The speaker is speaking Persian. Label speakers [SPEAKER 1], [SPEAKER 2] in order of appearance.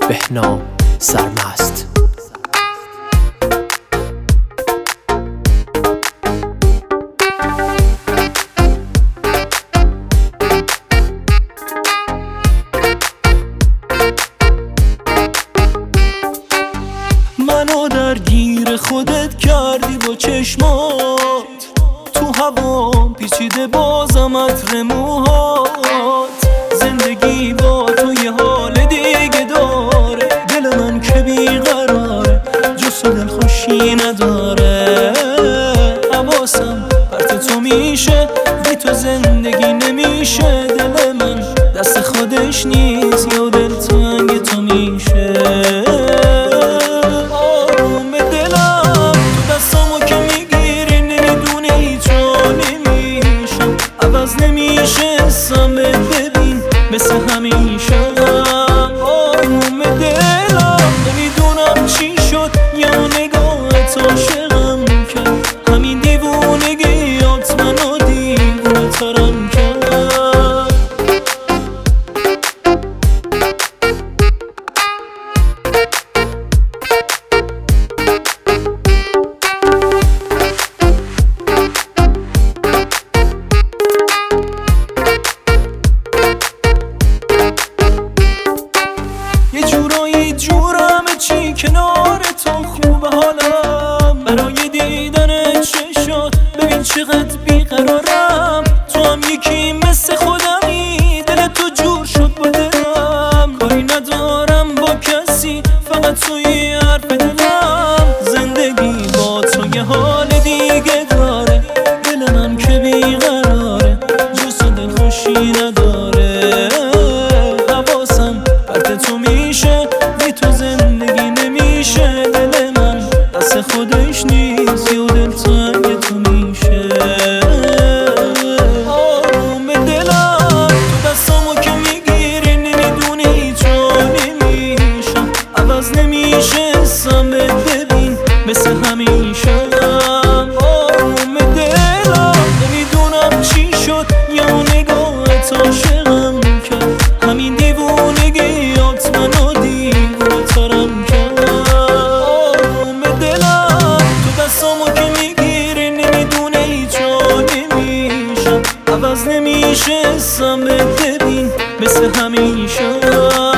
[SPEAKER 1] بهنام سرمست.
[SPEAKER 2] منو درگیر خودت کردی با چشمات، تو هوام پیچیده بازم عطر موهات. زندگی با تو یه حال دیگه داره، دل من که بیقراره جز تو دل خوشی نداره. حواسم پرت تو میشه، بی تو زندگی نمیشه. دل من دست خودش نیست یا دل تنگ تو میشه. ببین مثل همیشه آروم دلم، نمیدونم چی شد یا نگاهت عاشقم کرد. همین دیوونگیات منو دیوونه ترم کرد. جورم چی کنار تو خوب حالم، برای دیدن چشات ببین چقدر بیقرارم. تو هم یکی مثل خودمی، دل تو جور شد با دلم. کاری ندارم با کسی، فقط توی حرف دلم. زندگی با تو یه حال دیگه داره، دل من که بیقراره جز تو دل خوشی نداره. حواسم پرت تو میشه، بی تو زندگی نمیشه. دل من دست خودش نیست یا دل تنگ تو میشه. آروم دلم تو دستامو که میگیری، نمیدونی چون نمیشم عوض نمیشه. حسم ببین مثل همیشه آروم دلم، نمیدونم چی شد یا نگاهت عاشقم کرد. همین دیوونگیات منو دیوونه ترم کرد. آروم دلم تو دستامو که میگیری، نمیدونه چون نمیشم عوض نمیشه. حسم ببین مثل همیشه.